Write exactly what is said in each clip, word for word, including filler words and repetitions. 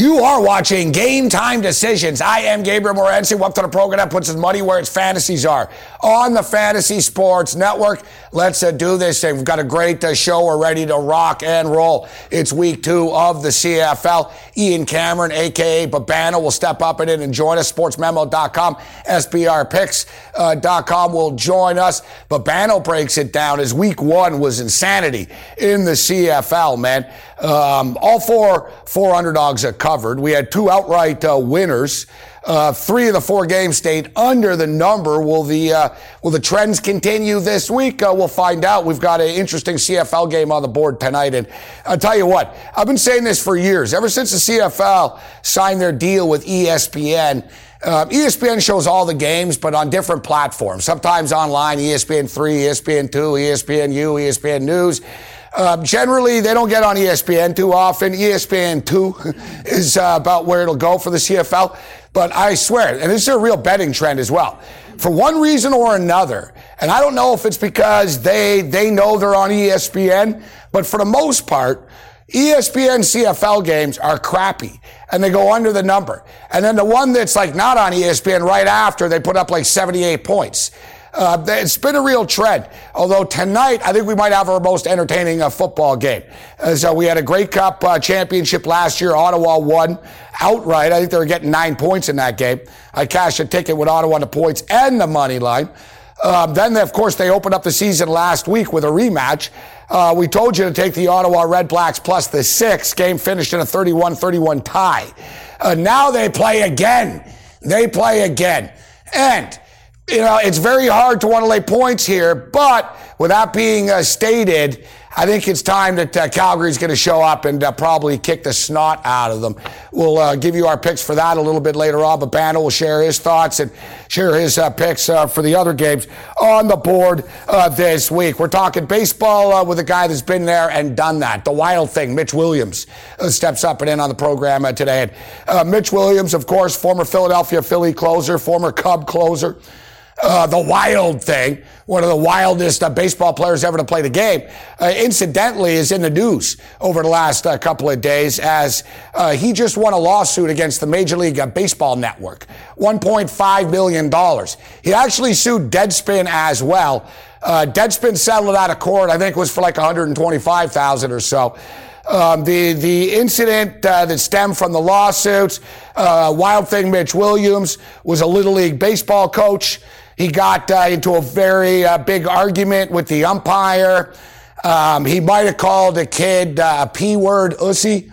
You are watching Game Time Decisions. I am Gabriel Morency. Welcome to the program that puts his money where its fantasies are. On the Fantasy Sports Network, let's uh, do this thing. We've got a great uh, show. We're ready to rock and roll. It's week two of the C F L. Ian Cameron, a k a. Babano, will step up in it and join us. sports memo dot com, S B R picks dot com will join us. Babano breaks it down as week one was insanity in the C F L, man. Um, all four, four underdogs are covered. We had two outright uh, winners. Uh, three of the four games stayed under the number. Will the uh, will the trends continue this week? Uh, we'll find out. We've got an interesting C F L game on the board tonight. And I'll tell you what, I've been saying this for years. Ever since the C F L signed their deal with E S P N, Uh, E S P N shows all the games, but on different platforms. Sometimes online, E S P N three, E S P N two, E S P N U, E S P N News. Uh, generally, they don't get on E S P N too often. E S P N two is uh, about where it'll go for the C F L. But I swear, and this is a real betting trend as well, for one reason or another, and I don't know if it's because they they know they're on E S P N, but for the most part, E S P N C F L games are crappy, and they go under the number. And then the one that's like not on E S P N right after, they put up like seventy-eight points. Uh, it's been a real trend. Although tonight, I think we might have our most entertaining uh, football game. As uh, we had a Grey Cup uh, championship last year. Ottawa won outright. I think they were getting nine points in that game. I cashed a ticket with Ottawa on the points and the money line. Um, then, of course, they opened up the season last week with a rematch. Uh, we told you to take the Ottawa Red Blacks plus the six. Game finished in a thirty-one thirty-one tie. Uh, now they play again. They play again. And, you know, it's very hard to want to lay points here, but with that being uh, stated, I think it's time that uh, Calgary's going to show up and uh, probably kick the snot out of them. We'll uh, give you our picks for that a little bit later on. But Babano will share his thoughts and share his uh, picks uh, for the other games on the board uh, this week. We're talking baseball uh, with a guy that's been there and done that. The Wild Thing, Mitch Williams, uh, steps up and in on the program uh, today. And, uh, Mitch Williams, of course, former Philadelphia Philly closer, former Cub closer. Uh, the Wild Thing, one of the wildest uh, baseball players ever to play the game, uh, incidentally is in the news over the last uh, couple of days as uh, he just won a lawsuit against the Major League uh, Baseball Network, one point five million dollars. He actually sued Deadspin as well. Uh, Deadspin settled out of court, I think it was for like one hundred twenty-five thousand dollars or so. Um, the, the incident uh, that stemmed from the lawsuits, uh, Wild Thing Mitch Williams was a Little League baseball coach. He got uh, into a very uh, big argument with the umpire. Um, he might have called a kid uh, a P-word, ussy.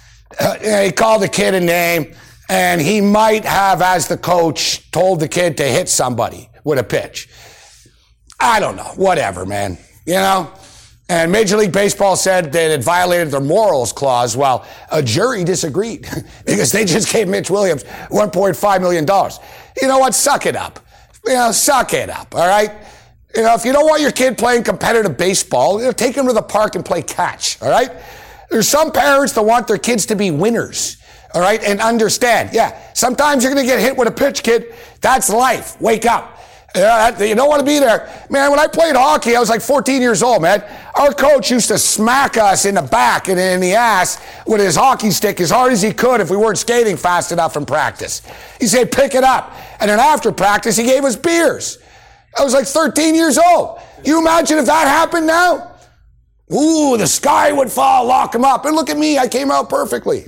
Uh, he called the kid a name, and he might have, as the coach, told the kid to hit somebody with a pitch. I don't know. Whatever, man. You know? And Major League Baseball said that it violated their morals clause. Well, a jury disagreed because they just gave Mitch Williams one point five million dollars. You know what? Suck it up. You know, suck it up, all right? You know, if you don't want your kid playing competitive baseball, you know, take him to the park and play catch, all right? There's some parents that want their kids to be winners, all right? And understand, yeah, sometimes you're going to get hit with a pitch, kid. That's life. Wake up. Yeah, you don't want to be there. Man, when I played hockey, I was like fourteen years old, man. Our coach used to smack us in the back and in the ass with his hockey stick as hard as he could if we weren't skating fast enough in practice. He'd say, pick it up. And then after practice, he gave us beers. I was like thirteen years old. You imagine if that happened now? Ooh, the sky would fall, lock him up. And look at me, I came out perfectly.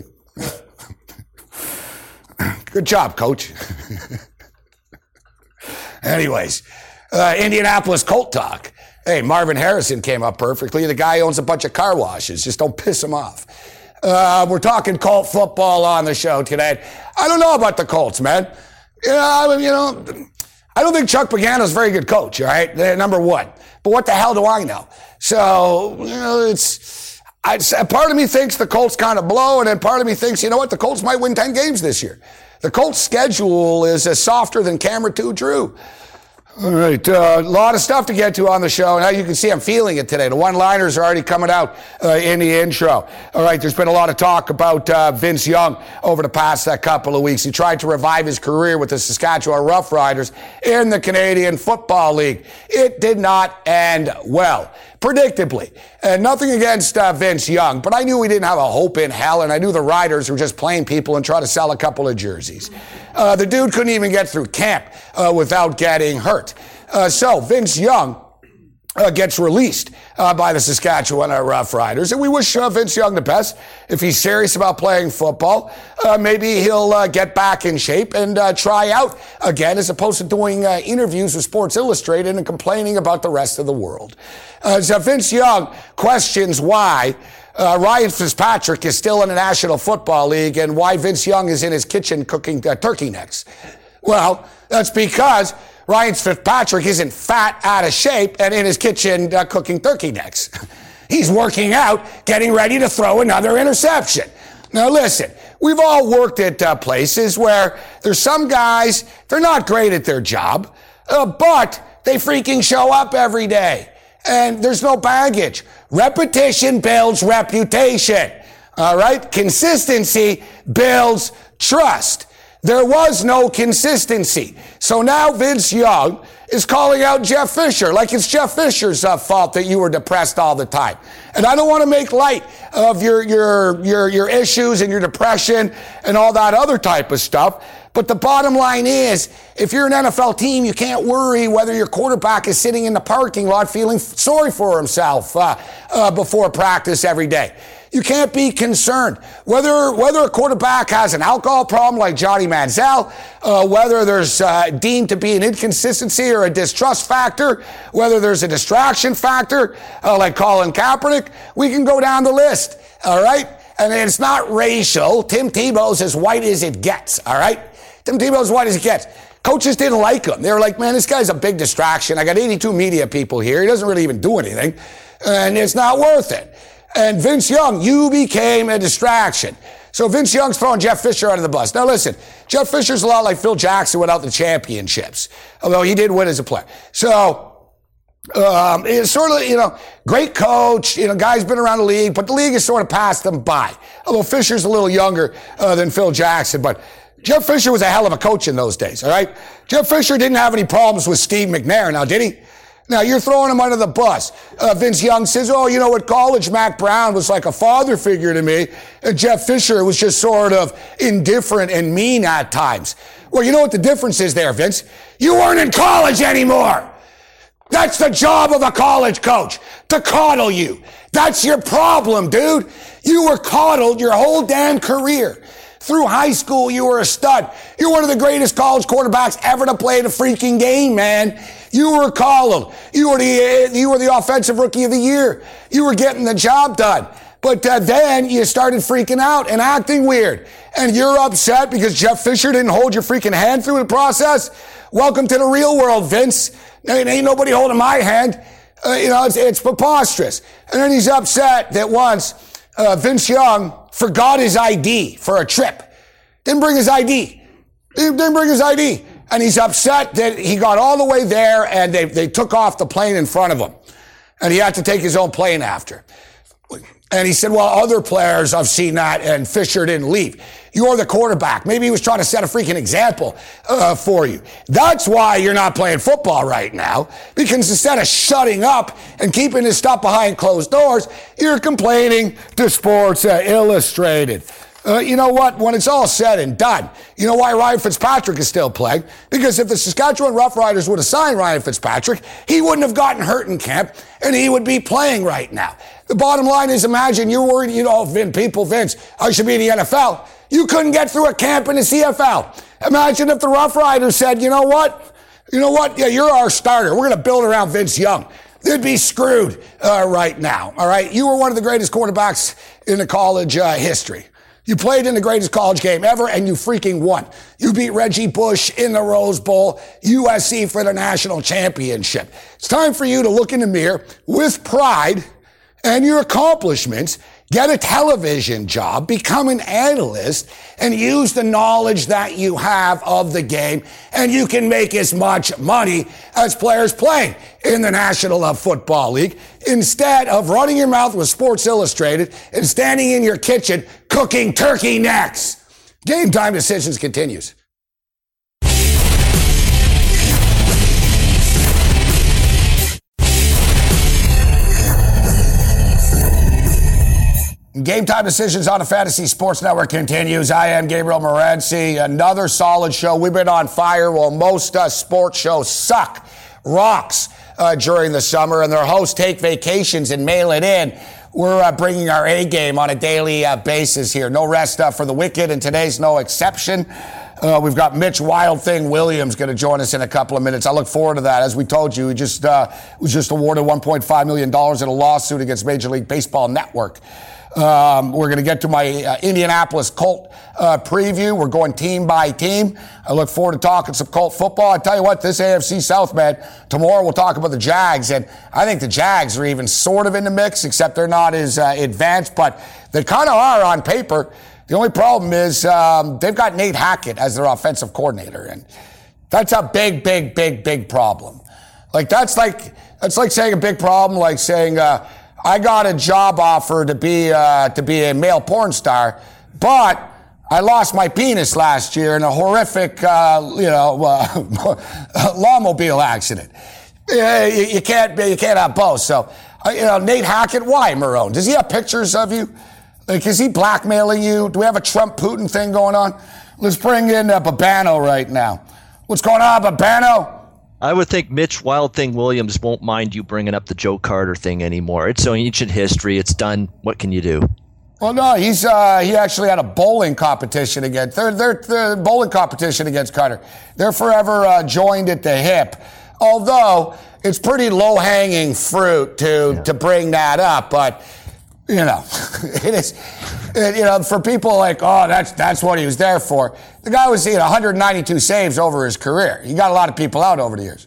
Good job, coach. Anyways, uh, Indianapolis Colt talk. Hey, Marvin Harrison came up perfectly. The guy owns a bunch of car washes. Just don't piss him off. Uh, we're talking Colt football on the show today. I don't know about the Colts, man. You know, I mean, you know, I don't think Chuck Pagano's a very good coach, all right? They're number one. But what the hell do I know? So, you know, it's, I, part of me thinks the Colts kind of blow, and then part of me thinks, you know what, the Colts might win ten games this year. The Colts' schedule is uh, softer than Camera two Drew. All right, a uh, lot of stuff to get to on the show. Now you can see I'm feeling it today. The one-liners are already coming out uh, in the intro. All right, there's been a lot of talk about uh, Vince Young over the past uh, couple of weeks. He tried to revive his career with the Saskatchewan Roughriders in the Canadian Football League. It did not end well. predictably. And nothing against uh, Vince Young, but I knew we didn't have a hope in hell, and I knew the Riders were just playing people and trying to sell a couple of jerseys. Uh, the dude couldn't even get through camp uh, without getting hurt. Uh, so Vince Young Uh, gets released uh, by the Saskatchewan uh, Rough Riders. And we wish uh, Vince Young the best. If he's serious about playing football, uh, maybe he'll uh, get back in shape and uh, try out again, as opposed to doing uh, interviews with Sports Illustrated and complaining about the rest of the world. Uh, so Vince Young questions why uh, Ryan Fitzpatrick is still in the National Football League and why Vince Young is in his kitchen cooking uh, turkey necks. Well, that's because Ryan Fitzpatrick isn't fat, out of shape, and in his kitchen uh, cooking turkey necks. He's working out, getting ready to throw another interception. Now listen, we've all worked at uh, places where there's some guys, they're not great at their job, uh, but they freaking show up every day. And there's no baggage. Repetition builds reputation. All right? Consistency builds trust. There was no consistency. So now Vince Young is calling out Jeff Fisher like it's Jeff Fisher's uh, fault that you were depressed all the time. And I don't want to make light of your, your, your, your issues and your depression and all that other type of stuff. But the bottom line is, if you're an N F L team, you can't worry whether your quarterback is sitting in the parking lot feeling sorry for himself uh, uh, before practice every day. You can't be concerned whether whether a quarterback has an alcohol problem like Johnny Manziel, uh, whether there's uh, deemed to be an inconsistency or a distrust factor, whether there's a distraction factor uh, like Colin Kaepernick. We can go down the list, all right? And it's not racial. Tim Tebow's as white as it gets, all right? Tim Tebow's as white as it gets. Coaches didn't like him. They were like, man, this guy's a big distraction. I got eighty-two media people here. He doesn't really even do anything, and it's not worth it. And Vince Young, you became a distraction. So Vince Young's throwing Jeff Fisher out of the bus. Now listen, Jeff Fisher's a lot like Phil Jackson without the championships, although he did win as a player. So um, it's sort of, you know, great coach, you know, guy's been around the league, but the league has sort of passed him by. Although Fisher's a little younger uh, than Phil Jackson, but Jeff Fisher was a hell of a coach in those days, all right? Jeff Fisher didn't have any problems with Steve McNair, now did he? Now, you're throwing him under the bus. Uh, Vince Young says, oh, you know, at college, Mac Brown was like a father figure to me, and Jeff Fisher was just sort of indifferent and mean at times. Well, you know what the difference is there, Vince? You weren't in college anymore. That's the job of a college coach, to coddle you. That's your problem, dude. You were coddled your whole damn career. Through high school, you were a stud. You're one of the greatest college quarterbacks ever to play the freaking game, man. You were coddled. You were the you were the offensive rookie of the year. You were getting the job done. But uh, then you started freaking out and acting weird. And you're upset because Jeff Fisher didn't hold your freaking hand through the process? Welcome to the real world, Vince. Ain't, ain't nobody holding my hand. Uh, you know, it's, it's preposterous. And then he's upset that once uh, Vince Young forgot his I D for a trip. Didn't bring his I D. Didn't bring his I D. And he's upset that he got all the way there and they, they took off the plane in front of him. And he had to take his own plane after. And he said, well, other players, I've seen that, and Fisher didn't leave. You're the quarterback. Maybe he was trying to set a freaking example uh, for you. That's why you're not playing football right now, because instead of shutting up and keeping this stuff behind closed doors, you're complaining to Sports uh, Illustrated. Uh, you know what? When it's all said and done, you know why Ryan Fitzpatrick is still playing? Because if the Saskatchewan Roughriders would have signed Ryan Fitzpatrick, he wouldn't have gotten hurt in camp, and he would be playing right now. The bottom line is, imagine you're worried, you know, Vin, people, Vince, I should be in the N F L. You couldn't get through a camp in the C F L. Imagine if the Roughriders said, you know what? You know what? Yeah, you're our starter. We're going to build around Vince Young. They'd be screwed uh, right now, all right? You were one of the greatest quarterbacks in the college uh, history. You played in the greatest college game ever, and you freaking won. You beat Reggie Bush in the Rose Bowl, U S C for the national championship. It's time for you to look in the mirror with pride and your accomplishments, get a television job, become an analyst, and use the knowledge that you have of the game, and you can make as much money as players playing in the National Football League instead of running your mouth with Sports Illustrated and standing in your kitchen cooking turkey necks. Game Time Decisions continues. Game Time Decisions on the Fantasy Sports Network continues. I am Gabriel Morency. Another solid show. We've been on fire. Well, most uh, sports shows suck rocks uh, during the summer, and their hosts take vacations and mail it in. We're uh, bringing our A game on a daily uh, basis here. No rest uh, for the wicked, and today's no exception. Uh, we've got Mitch Wild Thing Williams going to join us in a couple of minutes. I look forward to that. As we told you, he just uh, was just awarded one point five million dollars in a lawsuit against Major League Baseball Network. Um, we're going to get to my uh, Indianapolis Colt uh, preview. We're going team by team. I look forward to talking some Colt football. I tell you what, this A F C South, man, tomorrow we'll talk about the Jags, and I think the Jags are even sort of in the mix, except they're not as uh, advanced, but they kind of are on paper. The only problem is um, they've got Nate Hackett as their offensive coordinator, and that's a big, big, big, big problem. Like that's like that's like saying a big problem, like saying uh, I got a job offer to be uh, to be a male porn star, but I lost my penis last year in a horrific, uh, you know, uh, lawnmobile accident. You, you can't you can't have both. So, uh, you know, Nate Hackett, why, Marone? Does he have pictures of you? Like, is he blackmailing you? Do we have a Trump-Putin thing going on? Let's bring in uh, Babano right now. What's going on, Babano? I would think Mitch Wild Thing Williams won't mind you bringing up the Joe Carter thing anymore. It's so ancient history. It's done. What can you do? Well, no, he's uh, he actually had a bowling competition against their their, their bowling competition against Carter. They're forever uh, joined at the hip. Although it's pretty low-hanging fruit to yeah. to bring that up, but. You know, it is, it, you know, for people like, oh, that's that's what he was there for. The guy was seeing one hundred ninety-two saves over his career. He got a lot of people out over the years.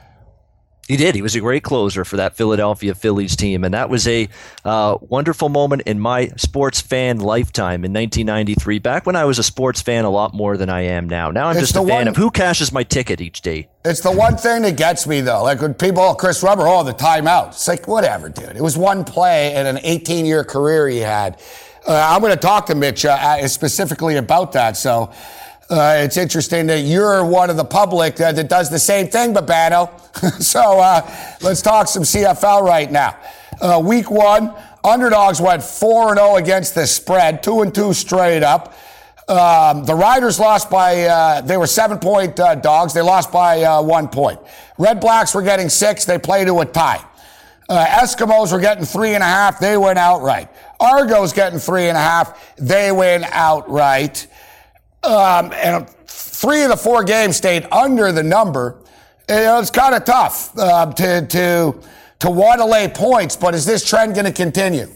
He did. He was a great closer for that Philadelphia Phillies team, and that was a uh, wonderful moment in my sports fan lifetime in nineteen ninety-three, back when I was a sports fan a lot more than I am now. Now I'm it's just a fan one, of who cashes my ticket each day. It's the one thing that gets me, though. Like when people, oh, Chris Webber, oh, the timeout. It's like, whatever, dude. It was one play in an eighteen-year career he had. Uh, I'm going to talk to Mitch uh, specifically about that, so... Uh, it's interesting that you're one of the public uh, that does the same thing, Babano. so uh, let's talk some C F L right now. Uh, week one, underdogs went four and oh against the spread, two and two straight up. Um, the Riders lost by, uh, they were seven-point uh, dogs. They lost by uh, one point. Red Blacks were getting six. They played to a tie. Uh, Eskimos were getting three and a half. They went outright. Argos getting three and a half. They went outright. Um, and three of the four games stayed under the number. You know, it's kind of tough uh, to to to want to lay points, but is this trend going to continue?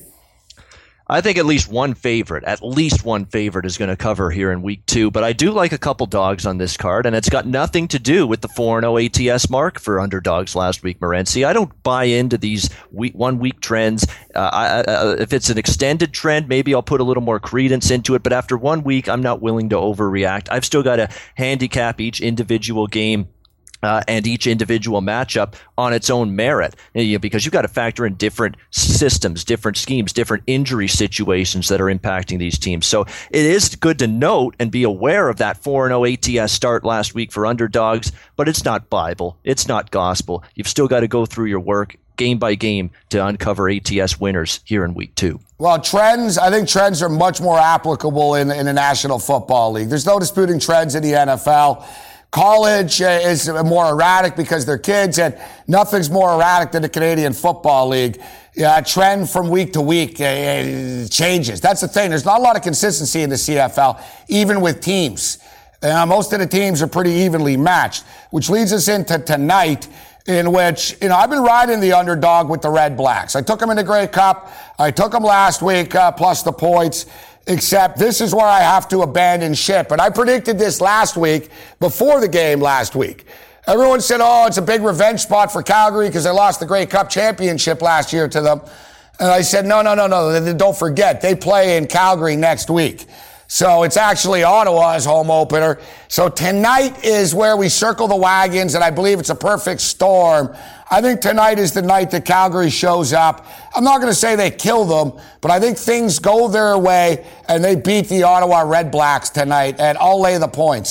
I think at least one favorite, at least one favorite is going to cover here in week two. But I do like a couple dogs on this card, and it's got nothing to do with the four and oh A T S mark for underdogs last week, Morency. I don't buy into these week, one-week trends. Uh, I, uh, if it's an extended trend, maybe I'll put a little more credence into it. But after one week, I'm not willing to overreact. I've still got to handicap each individual game Uh, and each individual matchup on its own merit, you know, because you've got to factor in different systems, different schemes, different injury situations that are impacting these teams. So it is good to note and be aware of that four and oh A T S start last week for underdogs, but it's not Bible. It's not gospel. You've still got to go through your work game by game to uncover A T S winners here in week two. Well, trends, I think trends are much more applicable in, in the National Football League. There's no disputing trends in the N F L. College uh, is more erratic because they're kids, and nothing's more erratic than the Canadian Football League. Yeah, trend from week to week uh, changes. That's the thing. There's not a lot of consistency in the C F L, even with teams. Uh, most of the teams are pretty evenly matched, which leads us into tonight, in which, you know, I've been riding the underdog with the Red Blacks. I took them in the Grey Cup. I took them last week, uh, plus the points. Except this is where I have to abandon ship. And I predicted this last week, before the game last week. Everyone said, oh, it's a big revenge spot for Calgary because they lost the Grey Cup championship last year to them. And I said, no, no, no, no, don't forget, they play in Calgary next week. So it's actually Ottawa's home opener. So tonight is where we circle the wagons, and I believe it's a perfect storm. I think tonight is the night that Calgary shows up. I'm not going to say they kill them, but I think things go their way, and they beat the Ottawa Red Blacks tonight, and I'll lay the points.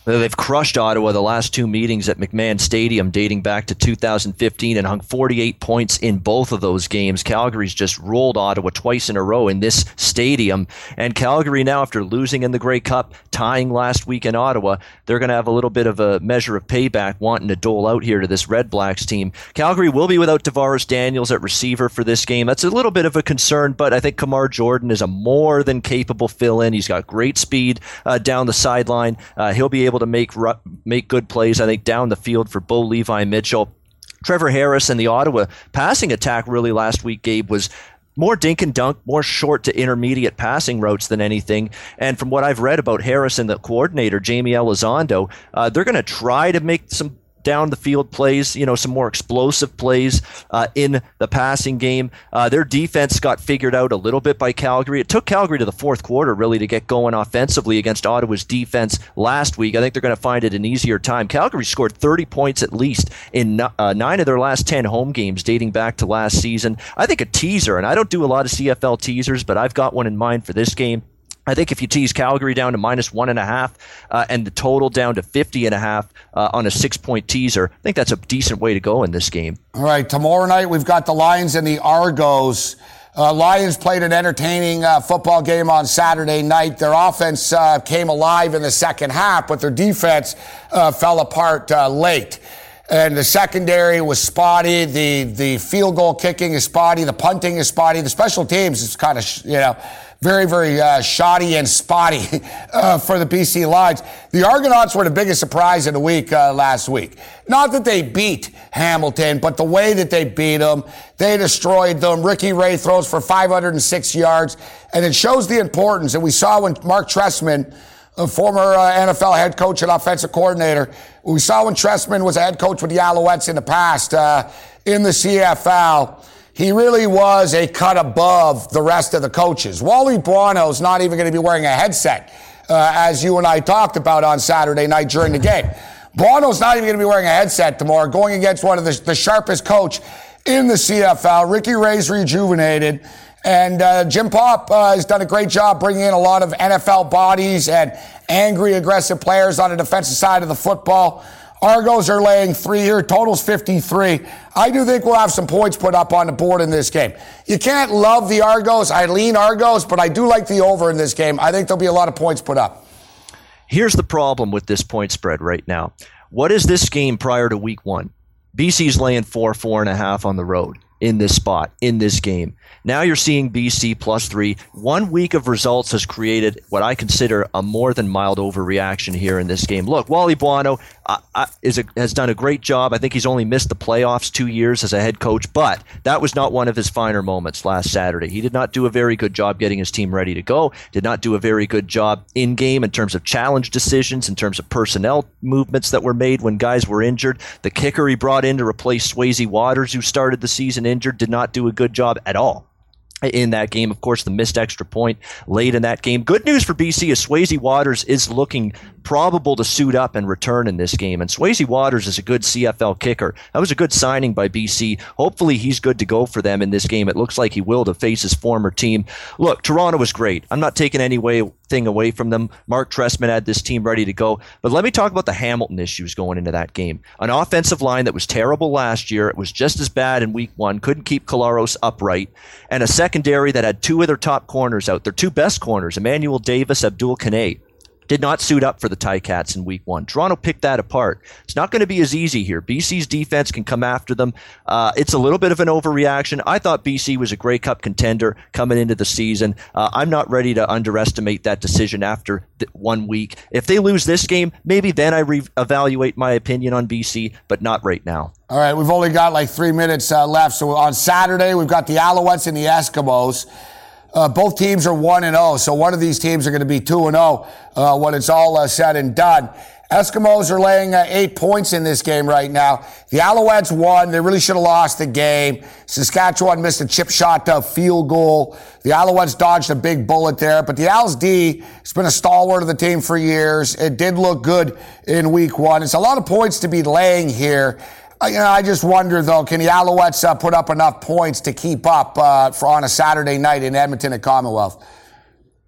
They've crushed Ottawa the last two meetings at McMahon Stadium dating back to two thousand fifteen and hung forty-eight points in both of those games. Calgary's just rolled Ottawa twice in a row in this stadium. And Calgary now, after losing in the Grey Cup, tying last week in Ottawa, they're going to have a little bit of a measure of payback wanting to dole out here to this Red Blacks team. Calgary will be without Tavares Daniels at receiver for this game. That's a little bit of a concern, but I think Kamar Jordan is a more than capable fill-in. He's got great speed uh, down the sideline. Uh, he'll be able to make make good plays, I think, down the field for Bo Levi Mitchell. Trevor Harris and the Ottawa passing attack really last week, Gabe, was more dink and dunk, more short to intermediate passing routes than anything. And from what I've read about Harris and the coordinator, Jamie Elizondo, uh, they're going to try to make some down the field plays, you know, some more explosive plays uh, in the passing game. Uh, their defense got figured out a little bit by Calgary. It took Calgary to the fourth quarter really to get going offensively against Ottawa's defense last week. I think they're going to find it an easier time. Calgary scored thirty points at least in uh, nine of their last ten home games dating back to last season. I think a teaser, and I don't do a lot of C F L teasers, but I've got one in mind for this game. I think if you tease Calgary down to minus one and a half uh, and the total down to fifty and a half uh, on a six-point teaser, I think that's a decent way to go in this game. All right, tomorrow night we've got the Lions and the Argos. Uh, Lions played an entertaining uh, football game on Saturday night. Their offense uh, came alive in the second half, but their defense uh, fell apart uh, late. And the secondary was spotty. The the field goal kicking is spotty. The punting is spotty. The special teams is kind of, you know, very, very uh, shoddy and spotty uh, for the B C Lions. The Argonauts were the biggest surprise of the week uh, last week. Not that they beat Hamilton, but the way that they beat them, they destroyed them. Ricky Ray throws for five hundred six yards, and it shows the importance. And we saw when Mark Trestman, a former uh, N F L head coach and offensive coordinator, we saw when Trestman was a head coach with the Alouettes in the past uh, in the C F L. He really was a cut above the rest of the coaches. Wally Buono's not even going to be wearing a headset, uh, as you and I talked about on Saturday night during the game. Buono's not even going to be wearing a headset tomorrow, going against one of the, the sharpest coach in the C F L. Ricky Ray's rejuvenated. And uh, Jim Popp uh, has done a great job bringing in a lot of N F L bodies and angry, aggressive players on the defensive side of the football. Argos are laying three here. Total's fifty-three. I do think we'll have some points put up on the board in this game. You can't love the Argos. I lean Argos, but I do like the over in this game. I think there'll be a lot of points put up. Here's the problem with this point spread right now. What is this game prior to week one? B C's laying four, four and a half on the road in this spot, in this game. Now you're seeing B C plus three. One week of results has created what I consider a more than mild overreaction here in this game. Look, Wally Buono uh, uh, is a, has done a great job. I think he's only missed the playoffs two years as a head coach, but that was not one of his finer moments last Saturday. He did not do a very good job getting his team ready to go, did not do a very good job in-game in terms of challenge decisions, in terms of personnel movements that were made when guys were injured. The kicker he brought in to replace Swayze Waters, who started the season injured, did not do a good job at all in that game. Of course, the missed extra point late in that game. Good news for B C is Swayze Waters is looking probable to suit up and return in this game. And Swayze Waters is a good C F L kicker. That was a good signing by B C. Hopefully he's good to go for them in this game. It looks like he will to face his former team. Look, Toronto was great. I'm not taking any way thing away from them. Mark Trestman had this team ready to go. But let me talk about the Hamilton issues going into that game. An offensive line that was terrible last year. It was just as bad in week one. Couldn't keep Kolaros upright. And a secondary that had two of their top corners out. Their two best corners, Emmanuel Davis, Abdul Kanay, did not suit up for the Ticats in week one. Toronto picked that apart. It's not going to be as easy here. B C's defense can come after them. Uh, it's a little bit of an overreaction. I thought B C was a Grey Cup contender coming into the season. Uh, I'm not ready to underestimate that decision after th- one week. If they lose this game, maybe then I re-evaluate my opinion on B C, but not right now. All right, we've only got like three minutes uh, left. So on Saturday, we've got the Alouettes and the Eskimos. Uh, both teams are one and oh, so one of these teams are going to be two and oh uh, when it's all uh, said and done. Eskimos are laying uh, eight points in this game right now. The Alouettes won. They really should have lost the game. Saskatchewan missed a chip shot uh, field goal. The Alouettes dodged a big bullet there, but the Als D has been a stalwart of the team for years. It did look good in week one. It's a lot of points to be laying here. You know, I just wonder, though, can the Alouettes uh, put up enough points to keep up uh, for on a Saturday night in Edmonton at Commonwealth?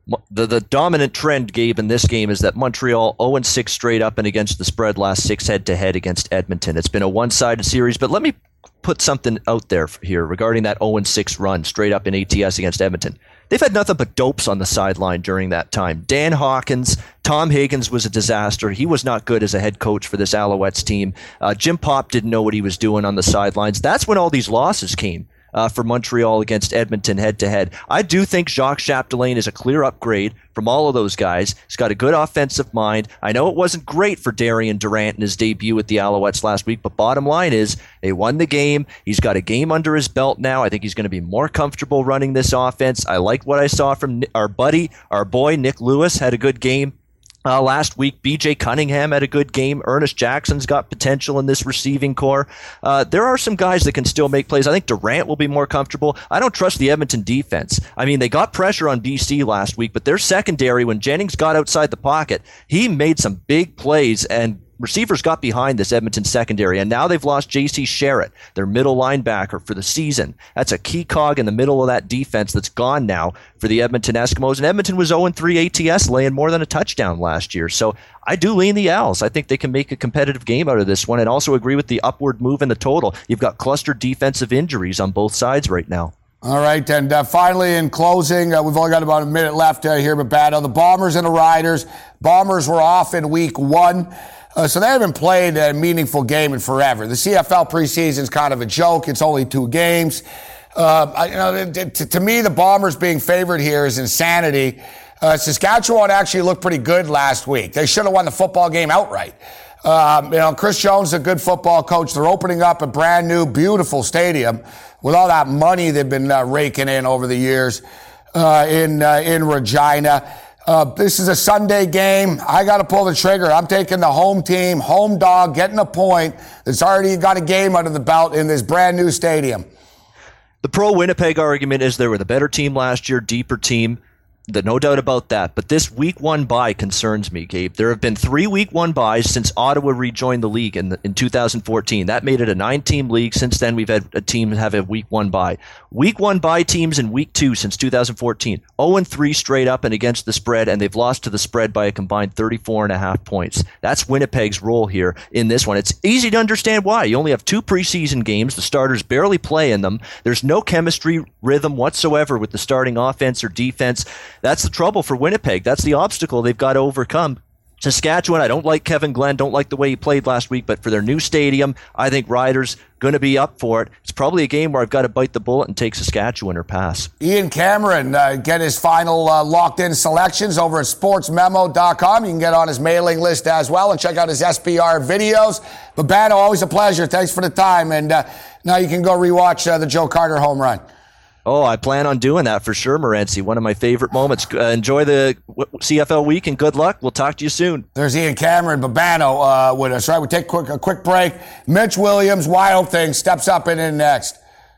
The, the dominant trend, Gabe, in this game is that Montreal oh and six straight up and against the spread last six head-to-head against Edmonton. It's been a one-sided series, but let me put something out there here regarding that oh and six run straight up in A T S against Edmonton. They've had nothing but dopes on the sideline during that time. Dan Hawkins, Tom Higgins was a disaster. He was not good as a head coach for this Alouettes team. Uh, Jim Popp didn't know what he was doing on the sidelines. That's when all these losses came. Uh, for Montreal against Edmonton head-to-head. I do think Jacques Chapdelaine is a clear upgrade from all of those guys. He's got a good offensive mind. I know it wasn't great for Darian Durant in his debut with the Alouettes last week, but bottom line is they won the game. He's got a game under his belt now. I think he's going to be more comfortable running this offense. I like what I saw from our buddy, our boy, Nick Lewis, had a good game. Uh, last week, B J Cunningham had a good game. Ernest Jackson's got potential in this receiving core. Uh, there are some guys that can still make plays. I think Durant will be more comfortable. I don't trust the Edmonton defense. I mean, they got pressure on B C last week, but their secondary, when Jennings got outside the pocket, he made some big plays, and receivers got behind this Edmonton secondary, and now they've lost J C Sherritt, their middle linebacker, for the season. That's a key cog in the middle of that defense that's gone now for the Edmonton Eskimos. And Edmonton was oh and three A T S, laying more than a touchdown last year. So I do lean the Owls. I think they can make a competitive game out of this one, and also agree with the upward move in the total. You've got clustered defensive injuries on both sides right now. All right, and uh, finally, in closing, uh, we've only got about a minute left uh, here, but Bado, the Bombers and the Riders. Bombers were off in week one. Uh, so they haven't played a meaningful game in forever. The C F L preseason is kind of a joke. It's only two games. Uh, I, you know, to, to me, the Bombers being favored here is insanity. Uh, Saskatchewan actually looked pretty good last week. They should have won the football game outright. Um, you know, Chris Jones is a good football coach. They're opening up a brand new, beautiful stadium with all that money they've been uh, raking in over the years uh, in uh, in Regina. Uh, this is a Sunday game. I got to pull the trigger. I'm taking the home team, home dog, getting a point. It's already got a game under the belt in this brand new stadium. The pro-Winnipeg argument is they were the better team last year, deeper team. No doubt about that. But this week one bye concerns me, Gabe. There have been three week one byes since Ottawa rejoined the league in the, in two thousand fourteen. That made it a nine-team league. Since then, we've had a team have a week one bye. Week one bye teams in week two since two thousand fourteen. oh and three straight up and against the spread, and they've lost to the spread by a combined thirty-four and a half points. That's Winnipeg's role here in this one. It's easy to understand why. You only have two preseason games. The starters barely play in them. There's no chemistry, rhythm whatsoever with the starting offense or defense. That's the trouble for Winnipeg. That's the obstacle they've got to overcome. Saskatchewan, I don't like Kevin Glenn, don't like the way he played last week, but for their new stadium, I think Riders going to be up for it. It's probably a game where I've got to bite the bullet and take Saskatchewan or pass. Ian Cameron, uh, get his final uh, locked-in selections over at sports memo dot com. You can get on his mailing list as well and check out his S B R videos. But Bado, always a pleasure. Thanks for the time. And uh, now you can go rewatch uh, the Joe Carter home run. Oh, I plan on doing that for sure, Morency. One of my favorite moments. Uh, enjoy the C F L week and good luck. We'll talk to you soon. There's Ian Cameron, Babano uh, with us. Right, we take a quick, a quick break. Mitch Williams, Wild Thing, steps up and in next.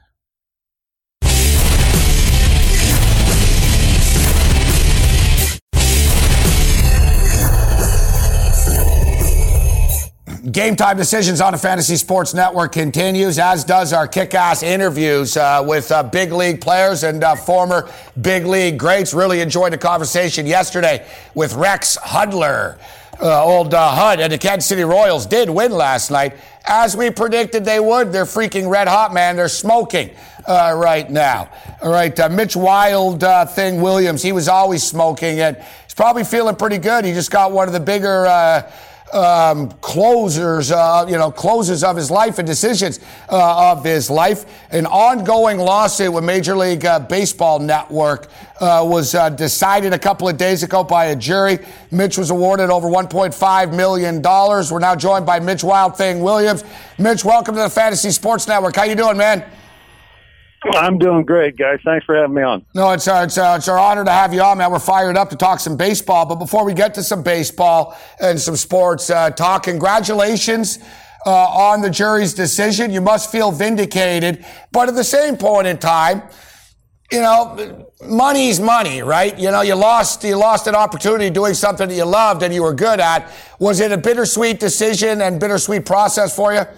Game Time Decisions on the Fantasy Sports Network continues, as does our kick-ass interviews uh, with uh, big league players and uh, former big league greats. Really enjoyed the conversation yesterday with Rex Hudler. Uh, old uh, Hud and the Kansas City Royals did win last night, as we predicted they would. They're freaking red hot, man. They're smoking uh, right now. All right, uh, Mitch Wild uh, Thing Williams, he was always smoking, and he's probably feeling pretty good. He just got one of the bigger Uh, Um, closers, uh, you know, closes of his life and decisions uh, of his life. An ongoing lawsuit with Major League uh, Baseball Network uh, was uh, decided a couple of days ago by a jury. Mitch was awarded over one point five million dollars. We're now joined by Mitch Wild Thing Williams. Mitch, welcome to the Fantasy Sports Network. How you doing, man? I'm doing great, guys. Thanks for having me on. No, it's, uh, it's, uh, it's our honor to have you on, man. We're fired up to talk some baseball. But before we get to some baseball and some sports uh, talk, congratulations uh, on the jury's decision. You must feel vindicated. But at the same point in time, you know, money's money, right? You know, you lost, you lost an opportunity doing something that you loved and you were good at. Was it a bittersweet decision and bittersweet process for you?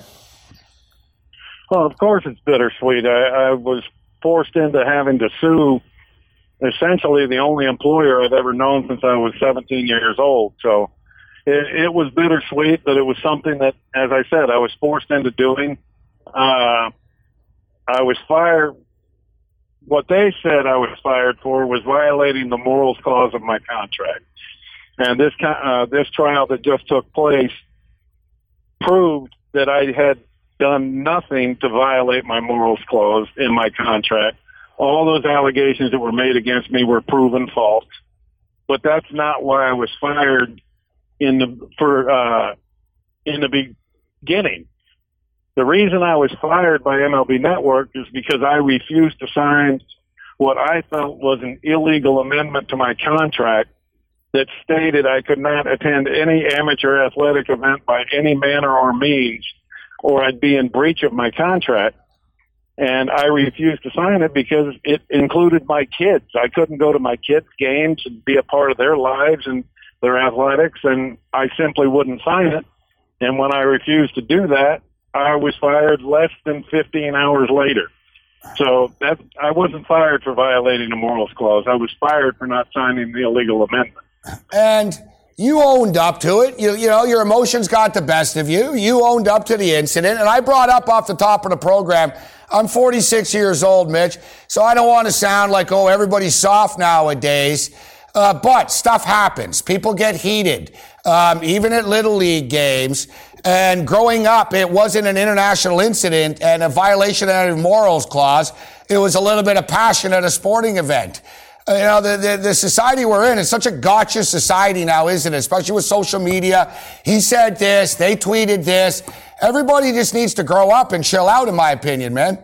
Well, of course it's bittersweet. I, I was forced into having to sue essentially the only employer I've ever known since I was seventeen years old. So it, it was bittersweet, but it was something that, as I said, I was forced into doing. Uh, I was fired. What they said I was fired for was violating the morals clause of my contract. And this uh, this trial that just took place proved that I had done nothing to violate my morals clause in my contract. All those allegations that were made against me were proven false. But that's not why I was fired in the for uh, in the beginning. The reason I was fired by M L B Network is because I refused to sign what I felt was an illegal amendment to my contract that stated I could not attend any amateur athletic event by any manner or means, or I'd be in breach of my contract. And I refused to sign it because it included my kids. I couldn't go to my kids' games and be a part of their lives and their athletics, and I simply wouldn't sign it. And when I refused to do that, I was fired less than fifteen hours later. So that I wasn't fired for violating the morals clause. I was fired for not signing the illegal amendment. And you owned up to it. You, you know, your emotions got the best of you. You owned up to the incident. And I brought up off the top of the program, I'm forty-six years old, Mitch, so I don't want to sound like, oh, everybody's soft nowadays. Uh, but stuff happens. People get heated, um, even at Little League games. And growing up, it wasn't an international incident and a violation of the morals clause. It was a little bit of passion at a sporting event. Uh, you know, the, the, the society we're in is such a gotcha society now, isn't it? Especially with social media. He said this, they tweeted this. Everybody just needs to grow up and chill out, in my opinion, man.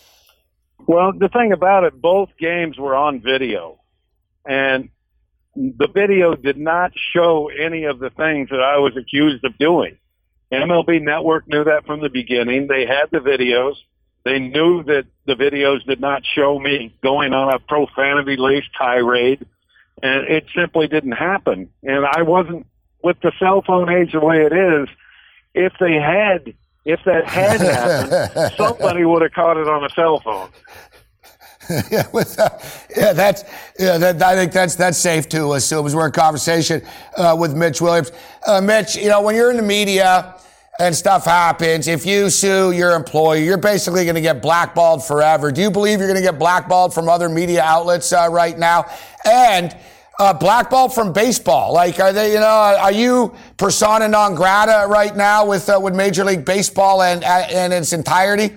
Well, the thing about it, both games were on video. And the video did not show any of the things that I was accused of doing. M L B Network knew that from the beginning. They had the videos. They knew that the videos did not show me going on a profanity-laced tirade, and it simply didn't happen. And I wasn't, with the cell phone age the way it is, if they had, if that had happened, somebody would have caught it on a cell phone. yeah, with, uh, yeah, that's. Yeah, that, I think that's that's safe to assume. As we're in conversation uh, with Mitch Williams, uh, Mitch, you know, when you're in the media and stuff happens, if you sue your employer, you're basically going to get blackballed forever. Do you believe you're going to get blackballed from other media outlets uh, right now, and uh, blackballed from baseball? Like, are they? You know, are you persona non grata right now with uh, with Major League Baseball and and its entirety?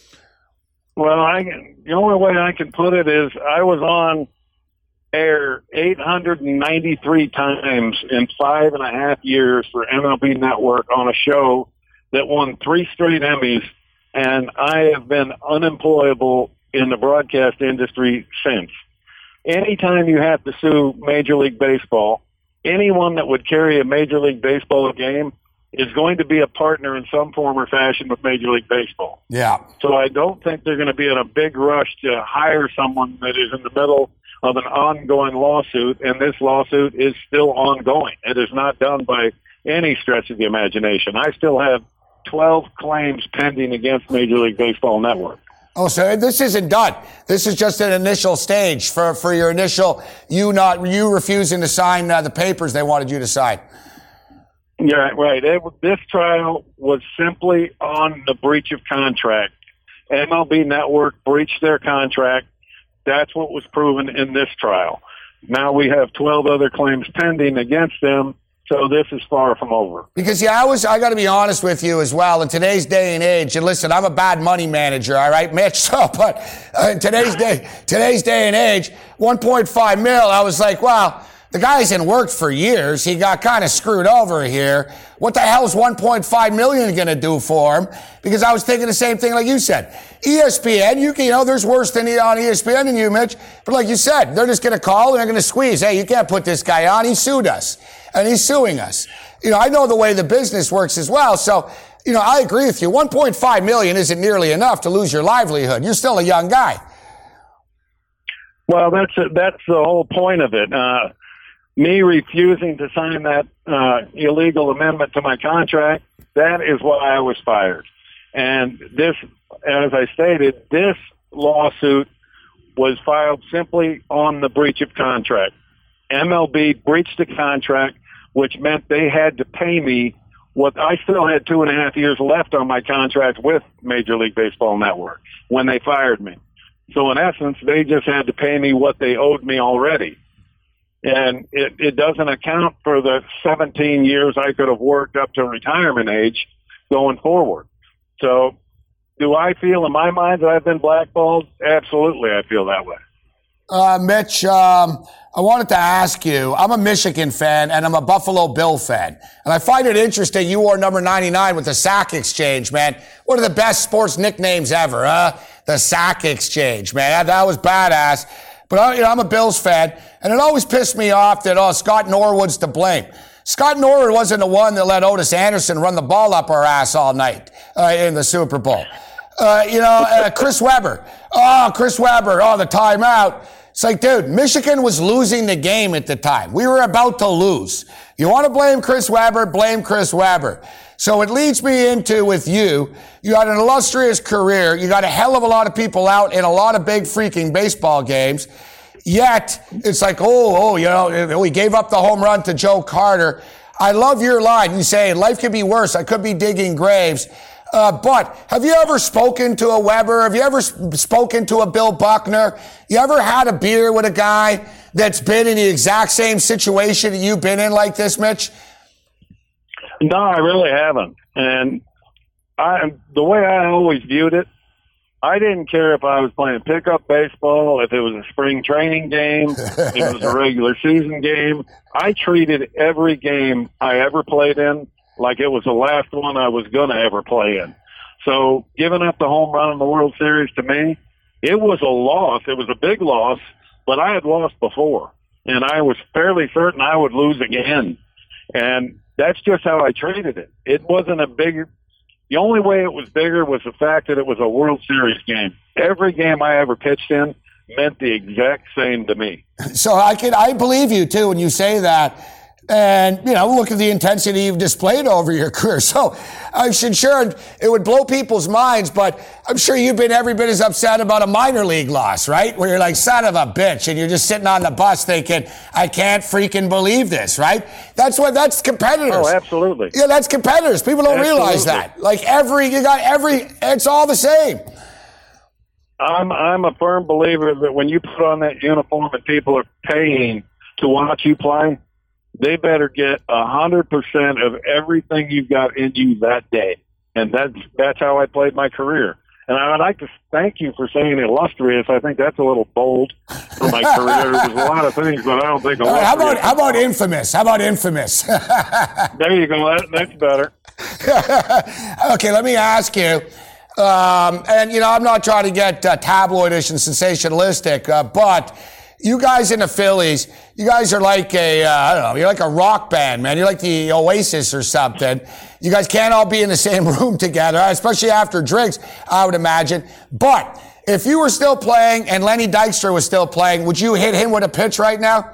Well, I can. The only way I can put it is I was on air eight hundred ninety-three times in five and a half years for M L B Network on a show that won three straight Emmys, and I have been unemployable in the broadcast industry since. Anytime you have to sue Major League Baseball, anyone that would carry a Major League Baseball game is going to be a partner in some form or fashion with Major League Baseball. Yeah. So I don't think they're going to be in a big rush to hire someone that is in the middle of an ongoing lawsuit, and this lawsuit is still ongoing. It is not done by any stretch of the imagination. I still have twelve claims pending against Major League Baseball Network. Oh, so this isn't done. This is just an initial stage for, for your initial, you not you refusing to sign uh, the papers they wanted you to sign. Yeah, right. It, this trial was simply on the breach of contract. M L B Network breached their contract. That's what was proven in this trial. Now we have twelve other claims pending against them, so this is far from over. Because, yeah, I was, I got to be honest with you as well. In today's day and age, and listen, I'm a bad money manager, all right, Mitch? So, but uh, in today's day, today's day and age, one point five mil, I was like, wow. The guy hasn't worked for years. He got kind of screwed over here. What the hell is one point five million going to do for him? Because I was thinking the same thing like you said. E S P N, you can, you know, there's worse than on E S P N than you, Mitch. But like you said, they're just going to call and they're going to squeeze. Hey, you can't put this guy on. He sued us. And he's suing us. You know, I know the way the business works as well. So, you know, I agree with you. one point five million isn't nearly enough to lose your livelihood. You're still a young guy. Well, that's a, that's the whole point of it. Uh, Me refusing to sign that uh, illegal amendment to my contract, that is why I was fired. And this, as I stated, this lawsuit was filed simply on the breach of contract. M L B breached the contract, which meant they had to pay me what I still had two and a half years left on my contract with Major League Baseball Network when they fired me. So in essence, they just had to pay me what they owed me already. And it, it doesn't account for the seventeen years I could have worked up to retirement age going forward. So do I feel in my mind that I've been blackballed? Absolutely, I feel that way. Uh, Mitch, um, I wanted to ask you, I'm a Michigan fan and I'm a Buffalo Bill fan. And I find it interesting you wore number ninety-nine with the Sack Exchange, man. One of the best sports nicknames ever, huh? The Sack Exchange, man. That, that was badass. But, you know, I'm a Bills fan, and it always pissed me off that, oh, Scott Norwood's to blame. Scott Norwood wasn't the one that let Otis Anderson run the ball up our ass all night uh, in the Super Bowl. Uh, you know, uh, Chris Webber. Oh, Chris Webber. Oh, the timeout. It's like, dude, Michigan was losing the game at the time. We were about to lose. You want to blame Chris Webber? Blame Chris Webber. So it leads me into with you. You got an illustrious career. You got a hell of a lot of people out in a lot of big freaking baseball games. Yet it's like, oh, oh, you know, we gave up the home run to Joe Carter. I love your line. You say life could be worse. I could be digging graves. Uh, but have you ever spoken to a Weber? Have you ever sp- spoken to a Bill Buckner? You ever had a beer with a guy that's been in the exact same situation that you've been in like this, Mitch? No, I really haven't. And I, the way I always viewed it, I didn't care if I was playing pickup baseball, if it was a spring training game, if it was a regular season game. I treated every game I ever played in like it was the last one I was going to ever play in. So giving up the home run in the World Series to me, it was a loss. It was a big loss, but I had lost before, and I was fairly certain I would lose again. And that's just how I treated it. It wasn't a bigger – the only way it was bigger was the fact that it was a World Series game. Every game I ever pitched in meant the exact same to me. So I can I believe you, too, when you say that. And, you know, look at the intensity you've displayed over your career. So I'm sure it would blow people's minds, but I'm sure you've been every bit as upset about a minor league loss, right? Where you're like, son of a bitch, and you're just sitting on the bus thinking, I can't freaking believe this, right? That's what, that's competitors. Oh, absolutely. Yeah, that's competitors. People don't absolutely. realize that. Like every, you got every, it's all the same. I'm, I'm a firm believer that when you put on that uniform and people are paying to watch you play, they better get a hundred percent of everything you've got in you that day. And that's, that's how I played my career. And I would like to thank you for saying illustrious. I think that's a little bold for my career. There's a lot of things, but I don't think illustrious. How about, how about infamous? How about infamous? There you go. That, that's better. Okay, let me ask you. Um, and, you know, I'm not trying to get uh, tabloidish and sensationalistic, uh, but you guys in the Phillies, you guys are like a, uh, I don't know, you're like a rock band, man. You're like the Oasis or something. You guys can't all be in the same room together, especially after drinks, I would imagine. But if you were still playing and Lenny Dykstra was still playing, would you hit him with a pitch right now?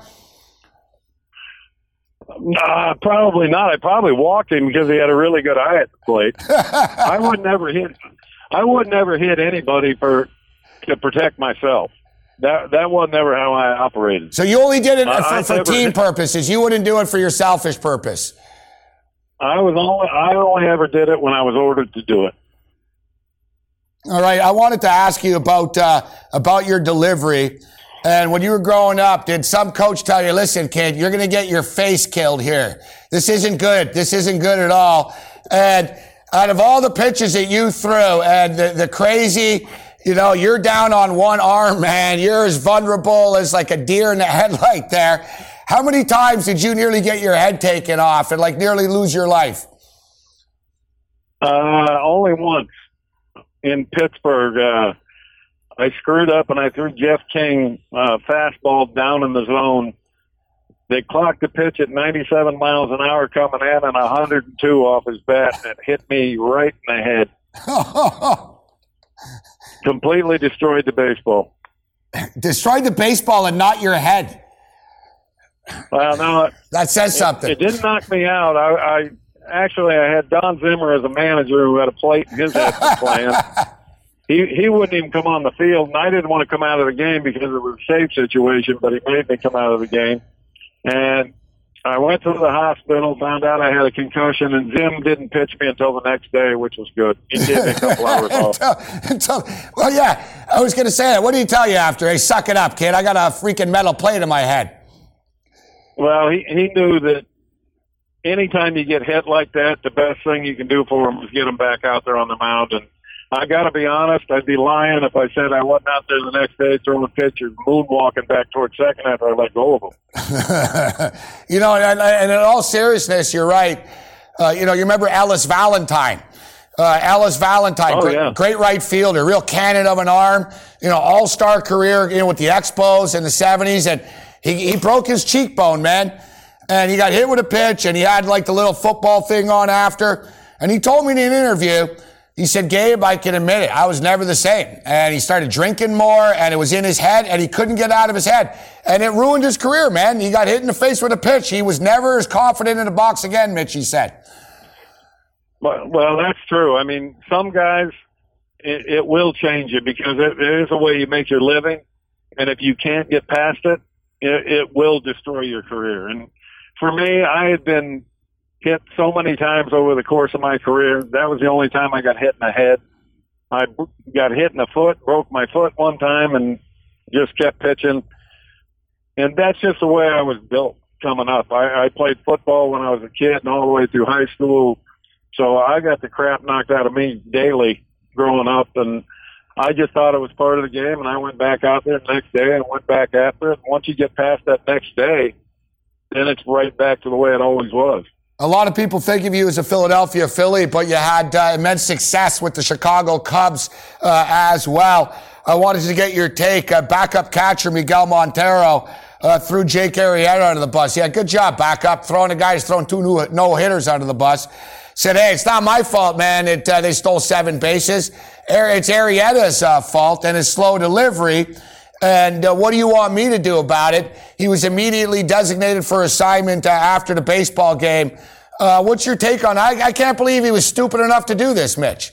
Uh, probably not. I probably walked him because he had a really good eye at the plate. I would never hit, I would never hit anybody for, to protect myself. That that was never how I operated. So you only did it uh, for, for team purposes. You wouldn't do it for your selfish purpose. I was only I only ever did it when I was ordered to do it. All right. I wanted to ask you about uh, about your delivery. And when you were growing up, did some coach tell you, listen, kid, you're going to get your face killed here. This isn't good. This isn't good at all. And out of all the pitches that you threw and the, the crazy, you know, you're down on one arm, man. You're as vulnerable as like a deer in the headlight there. How many times did you nearly get your head taken off and like nearly lose your life? Uh, only once in Pittsburgh. Uh, I screwed up and I threw Jeff King uh, fastball down in the zone. They clocked the pitch at ninety-seven miles an hour coming in and one hundred two off his bat, and it hit me right in the head. Completely destroyed the baseball. Destroyed the baseball and not your head. Well, no. It, that says something. It, it didn't knock me out. I, I actually I had Don Zimmer as a manager who had a plate in his head for playing. he he wouldn't even come on the field, and I didn't want to come out of the game because it was a safe situation, but he made me come out of the game. And I went to the hospital, found out I had a concussion, and Zim didn't pitch me until the next day, which was good. He gave me a couple hours off. until, until, well, yeah, I was going to say that. What did he tell you after? Hey, suck it up, kid. I got a freaking metal plate in my head. Well, he, he knew that anytime you get hit like that, the best thing you can do for him is get him back out there on the mound. And I got to be honest, I'd be lying if I said I wasn't out there the next day throwing pitches, moonwalking back towards second after I let go of him. You know, and, and in all seriousness, you're right. Uh, you know, you remember Ellis Valentine. Uh, Ellis Valentine, oh, great, yeah. great right fielder, real cannon of an arm, you know, all-star career, you know, with the Expos in the seventies. And he, he broke his cheekbone, man. And he got hit with a pitch, and he had like the little football thing on after. And he told me in an interview, he said, Gabe, I can admit it, I was never the same. And he started drinking more, and it was in his head, and he couldn't get out of his head. And it ruined his career, man. He got hit in the face with a pitch. He was never as confident in the box again, Mitch, he said. Well, well that's true. I mean, some guys, it, it will change you because it, it is a way you make your living. And if you can't get past it, it, it will destroy your career. And for me, I had been hit so many times over the course of my career. That was the only time I got hit in the head. I got hit in the foot, broke my foot one time, and just kept pitching. And that's just the way I was built coming up. I, I played football when I was a kid and all the way through high school. So I got the crap knocked out of me daily growing up. And I just thought it was part of the game. And I went back out there the next day and went back after it. And once you get past that next day, then it's right back to the way it always was. A lot of people think of you as a Philadelphia Philly, but you had uh, immense success with the Chicago Cubs uh, as well. I wanted to get your take. Uh, backup catcher Miguel Montero uh, threw Jake Arrieta under the bus. Yeah, good job, backup. Throwing a guy who's thrown two new, no-hitters under the bus. Said, hey, it's not my fault, man. It, uh, they stole seven bases. It's Arrieta's uh, fault and his slow delivery. And uh, what do you want me to do about it? He was immediately designated for assignment uh, after the baseball game. Uh, what's your take on it? I, I can't believe he was stupid enough to do this, Mitch.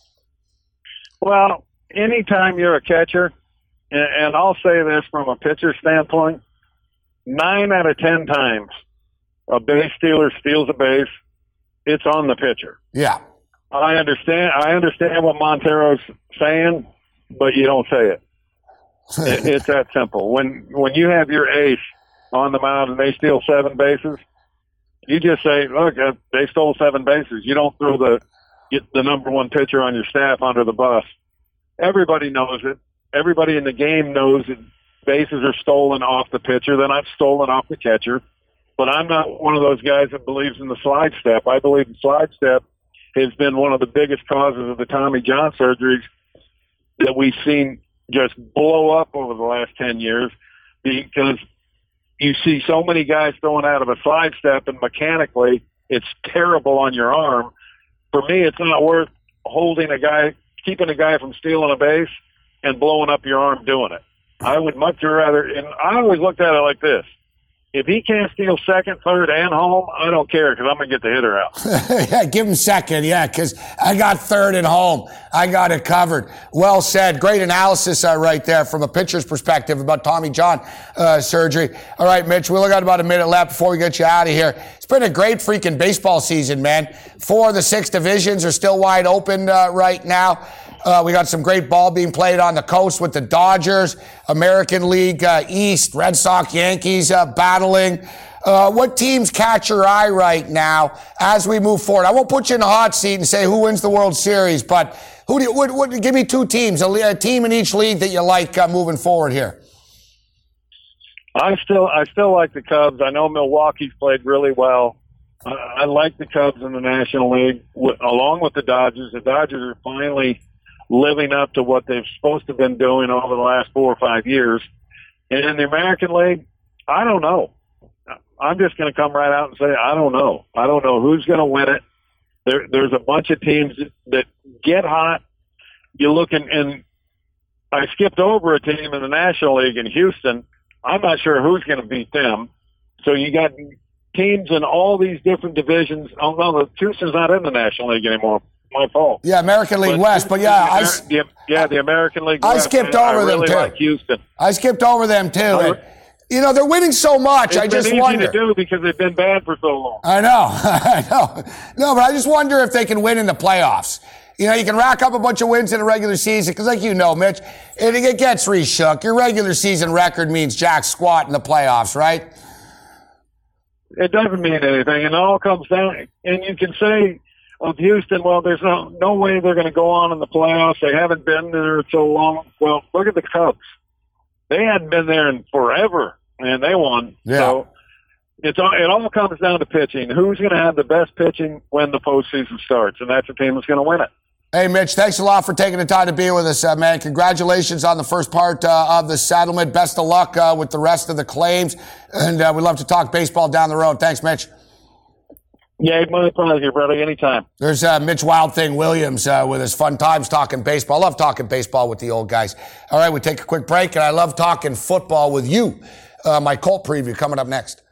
Well, anytime you're a catcher, and, and I'll say this from a pitcher standpoint, nine out of ten times a base stealer steals a base, it's on the pitcher. Yeah. I understand. I understand what Montero's saying, but you don't say it. it, it's that simple. When when you have your ace on the mound and they steal seven bases, you just say, "Look, uh, they stole seven bases." You don't throw the get the number one pitcher on your staff under the bus. Everybody knows it. Everybody in the game knows that bases are stolen off the pitcher. They're not stolen off the catcher. But I'm not one of those guys that believes in the slide step. I believe the slide step has been one of the biggest causes of the Tommy John surgeries that we've seen just blow up over the last ten years, because you see so many guys throwing out of a slide step, and mechanically it's terrible on your arm. For me, it's not worth holding a guy, keeping a guy from stealing a base and blowing up your arm doing it. I would much rather, and I always looked at it like this. If he can't steal second, third, and home, I don't care because I'm going to get the hitter out. Yeah, give him second, yeah, because I got third and home. I got it covered. Well said. Great analysis uh, right there from a pitcher's perspective about Tommy John uh, surgery. All right, Mitch, we only got about a minute left before we get you out of here. It's been a great freaking baseball season, man. Four of the six divisions are still wide open uh, right now. Uh, we got some great ball being played on the coast with the Dodgers, American League uh, East, Red Sox, Yankees uh, battling. Uh, what teams catch your eye right now as we move forward? I won't put you in the hot seat and say who wins the World Series, but who do you, what, what, give me two teams, a, a team in each league that you like uh, moving forward here. I still, I still like the Cubs. I know Milwaukee's played really well. I, I like the Cubs in the National League, with, along with the Dodgers. The Dodgers are finally living up to what they've supposed to have been doing over the last four or five years. And in the American League, I don't know. I'm just going to come right out and say, I don't know. I don't know who's going to win it. There, there's a bunch of teams that, that get hot. You look in, and I skipped over a team in the National League in Houston. I'm not sure who's going to beat them. So you got teams in all these different divisions. Oh, no, Houston's not in the National League anymore. my fault. Yeah, American League But West. But yeah, I, the, the, yeah, the American League I West. skipped I, over I really them, too. like Houston. I skipped over them, too. And, you know, they're winning so much. It's I just been easy wonder. to do because they've been bad for so long. I know. I know. No, but I just wonder if they can win in the playoffs. You know, you can rack up a bunch of wins in a regular season because, like you know, Mitch, it, it gets reshook. Your regular season record means jack squat in the playoffs, right? It doesn't mean anything, and it all comes down. And you can say of Houston, well, there's no no way they're going to go on in the playoffs. They haven't been there so long. Well, look at the Cubs. They hadn't been there in forever, and they won. Yeah. So it's all, it all comes down to pitching. Who's going to have the best pitching when the postseason starts, and that's the team that's going to win it. Hey, Mitch, thanks a lot for taking the time to be with us, uh, man. Congratulations on the first part uh, of the settlement. Best of luck uh, with the rest of the claims. And uh, we'd love to talk baseball down the road. Thanks, Mitch. Yeah, my pleasure, brother. Anytime. There's uh, Mitch Wild Thing Williams uh, with his fun times talking baseball. I love talking baseball with the old guys. All right, we take a quick break, and I love talking football with you. Uh, my Colt preview coming up next.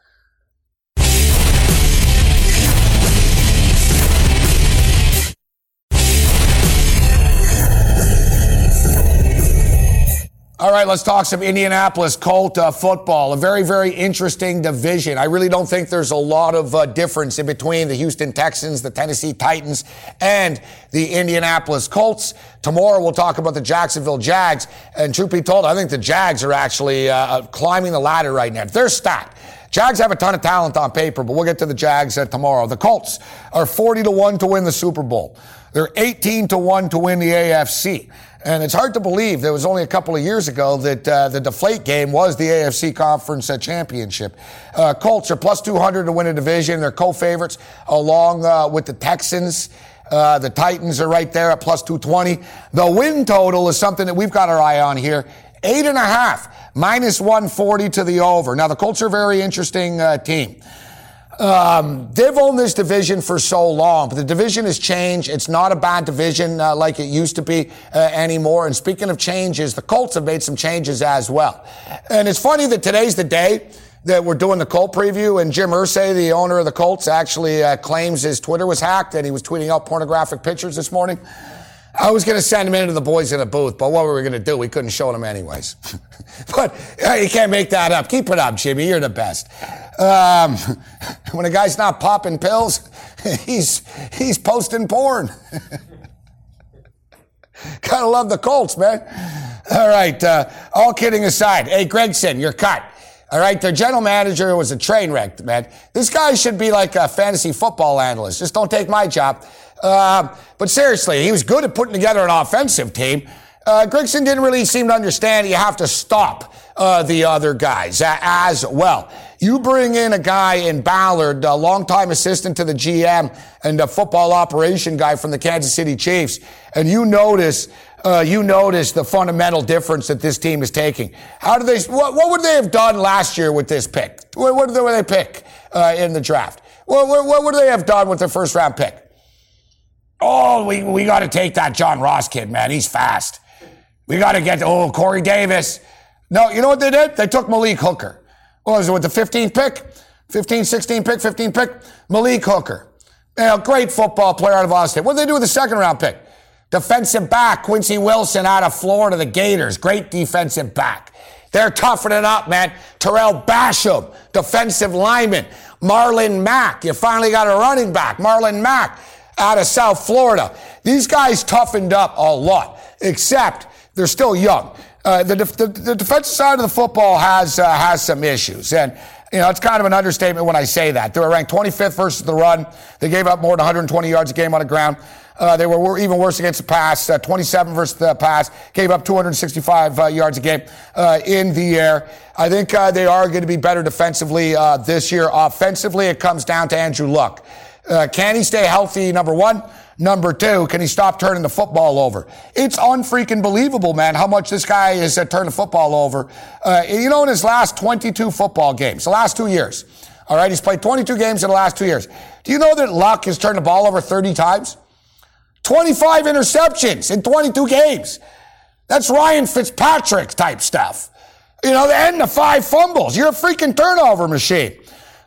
All right, let's talk some Indianapolis Colt uh, football. A very, very interesting division. I really don't think there's a lot of uh, difference in between the Houston Texans, the Tennessee Titans, and the Indianapolis Colts. Tomorrow we'll talk about the Jacksonville Jags. And truth be told, I think the Jags are actually uh, climbing the ladder right now. They're stacked. Jags have a ton of talent on paper, but we'll get to the Jags uh, tomorrow. The Colts are forty to one to win the Super Bowl. They're eighteen to one to win the A F C. And it's hard to believe there was only a couple of years ago that uh, the deflate game was the A F C Conference uh, Championship. Uh, Colts are plus two hundred to win a division. They're co-favorites along uh, with the Texans. Uh, the Titans are right there at plus two twenty. The win total is something that we've got our eye on here. Eight and a half, minus one forty to the over. Now, the Colts are a very interesting uh, team. Um, they've owned this division for so long, but the division has changed. It's not a bad division uh, like it used to be uh, anymore. And speaking of changes, the Colts have made some changes as well. And it's funny that today's the day that we're doing the Colt preview, and Jim Irsay, the owner of the Colts, actually uh, claims his Twitter was hacked and he was tweeting out pornographic pictures this morning. I was going to send him into the boys in a booth, but what were we going to do? We couldn't show them anyways. But uh, you can't make that up. Keep it up, Jimmy. You're the best. Um, when a guy's not popping pills, he's he's posting porn. Gotta love the Colts, man. All right, uh, all kidding aside. Hey, Gregson, you're cut. All right, their general manager was a train wreck, man. This guy should be like a fantasy football analyst. Just don't take my job. Uh, but seriously, he was good at putting together an offensive team. Uh, Gregson didn't really seem to understand you have to stop uh, the other guys uh, as well. You bring in a guy in Ballard, a longtime assistant to the G M and a football operation guy from the Kansas City Chiefs, and you notice uh, you notice the fundamental difference that this team is taking. How do they? What, what would they have done last year with this pick? What, what did they pick uh, in the draft? What, what, what would they have done with their first round pick? Oh, we we got to take that John Ross kid, man. He's fast. We got to get, oh, Corey Davis. No, you know what they did? They took Malik Hooker. What was it, with the fifteenth pick? fifteen, sixteen pick, fifteen pick? Malik Hooker. You know, great football player out of Austin. What did they do with the second round pick? Defensive back, Quincy Wilson out of Florida, the Gators. Great defensive back. They're toughening up, man. Terrell Basham, defensive lineman. Marlon Mack. You finally got a running back. Marlon Mack out of South Florida. These guys toughened up a lot, except they're still young. Uh, the, the, the defensive side of the football has uh, has some issues, and you know it's kind of an understatement when I say that. They were ranked twenty-fifth versus the run. They gave up more than one hundred twenty yards a game on the ground. Uh, they were, were even worse against the pass, uh, twenty-seven versus the pass, gave up two hundred sixty-five uh, yards a game uh, in the air. I think uh, they are going to be better defensively uh, this year. Offensively, it comes down to Andrew Luck. Uh, can he stay healthy, number one? Number two, can he stop turning the football over? It's unfreaking believable, man, how much this guy is uh, turning the football over. Uh, you know, in his last twenty-two football games, the last two years, all right, he's played twenty-two games in the last two years. Do you know that Luck has turned the ball over thirty times? twenty-five interceptions in twenty-two games. That's Ryan Fitzpatrick type stuff. You know, and the five fumbles. You're a freaking turnover machine.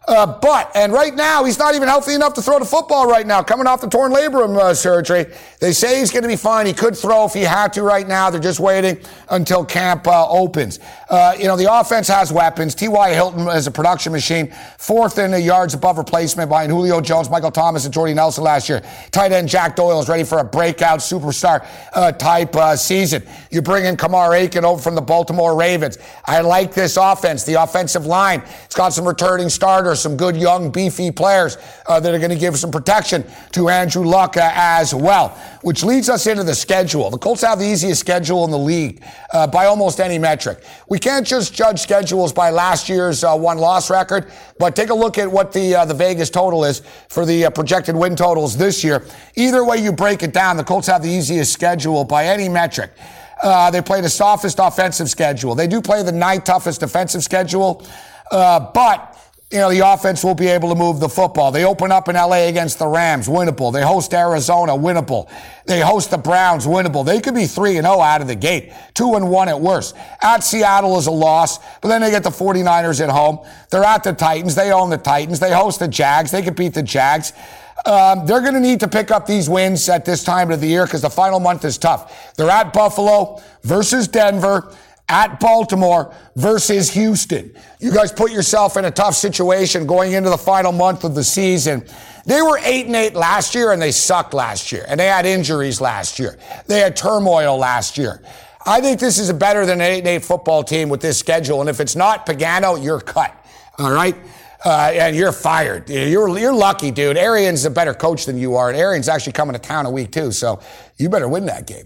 Uh, but, and right now, he's not even healthy enough to throw the football right now, coming off the torn labrum uh, surgery. They say he's going to be fine. He could throw if he had to right now. They're just waiting until camp uh, opens. Uh, you know, the offense has weapons. T Y. Hilton is a production machine, fourth in the yards above replacement behind Julio Jones, Michael Thomas, and Jordy Nelson last year. Tight end Jack Doyle is ready for a breakout superstar uh, type uh, season. You bring in Kamar Aiken over from the Baltimore Ravens. I like this offense. The offensive line, it's got some returning starters, some good young beefy players uh, that are going to give some protection to Andrew Luck uh, as well, which leads us into the schedule. The Colts have the easiest schedule in the league uh, by almost any metric. We can't just judge schedules by last year's uh, one-loss record, but take a look at what the uh, the Vegas total is for the uh, projected win totals this year. Either way you break it down, the Colts have the easiest schedule by any metric. Uh, they play the softest offensive schedule. They do play the ninth toughest defensive schedule, uh, but you know, the offense will be able to move the football. They open up in L A against the Rams, winnable. They host Arizona, winnable. They host the Browns, winnable. They could be three and oh out of the gate, two and one at worst. At Seattle is a loss, but then they get the 49ers at home. They're at the Titans. They own the Titans. They host the Jags. They could beat the Jags. Um, they're going to need to pick up these wins at this time of the year because the final month is tough. They're at Buffalo versus Denver, at Baltimore versus Houston. You guys put yourself in a tough situation going into the final month of the season. They were eight and eight last year, and they sucked last year. And they had injuries last year. They had turmoil last year. I think this is a better than an eight and eight football team with this schedule. And if it's not Pagano, you're cut. All right? Uh, and you're fired. You're you're lucky, dude. Arians a better coach than you are. And Arians actually coming to town a week, too. So you better win that game.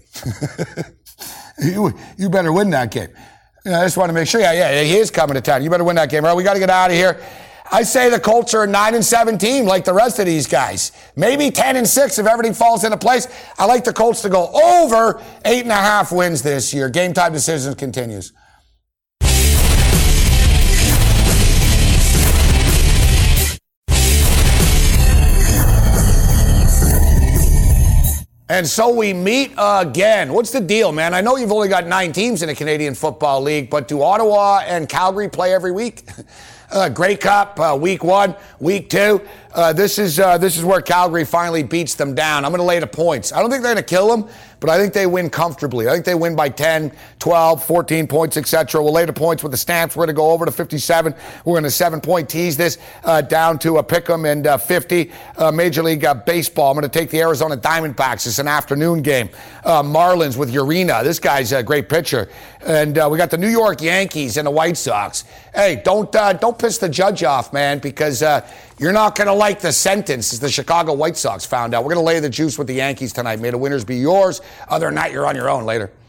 You, you better win that game. You know, I just want to make sure. Yeah, yeah, he is coming to town. You better win that game. All right, we got to get out of here. I say the Colts are a nine and seven team like the rest of these guys. Maybe ten and six if everything falls into place. I like the Colts to go over eight and a half wins this year. Game Time Decisions continues. And so we meet again. What's the deal, man? I know you've only got nine teams in the Canadian Football League, but do Ottawa and Calgary play every week? Uh, Grey Cup, uh, week one, week two. Uh, this is uh, this is where Calgary finally beats them down. I'm going to lay the points. I don't think they're going to kill them, but I think they win comfortably. I think they win by ten, twelve, fourteen points, et cetera. We'll lay the points with the Stamps. We're going to go over to fifty-seven. We're going to seven-point tease this uh, down to a pick'em and uh, fifty. Uh, Major League uh, Baseball. I'm going to take the Arizona Diamondbacks. It's an afternoon game. Uh, Marlins with Urena. This guy's a great pitcher. And uh, we got the New York Yankees and the White Sox. Hey, don't uh, don't piss the judge off, man, because uh, you're not going to like the sentence, as the Chicago White Sox found out. We're going to lay the juice with the Yankees tonight. May the winners be yours. Other than that, you're on your own later.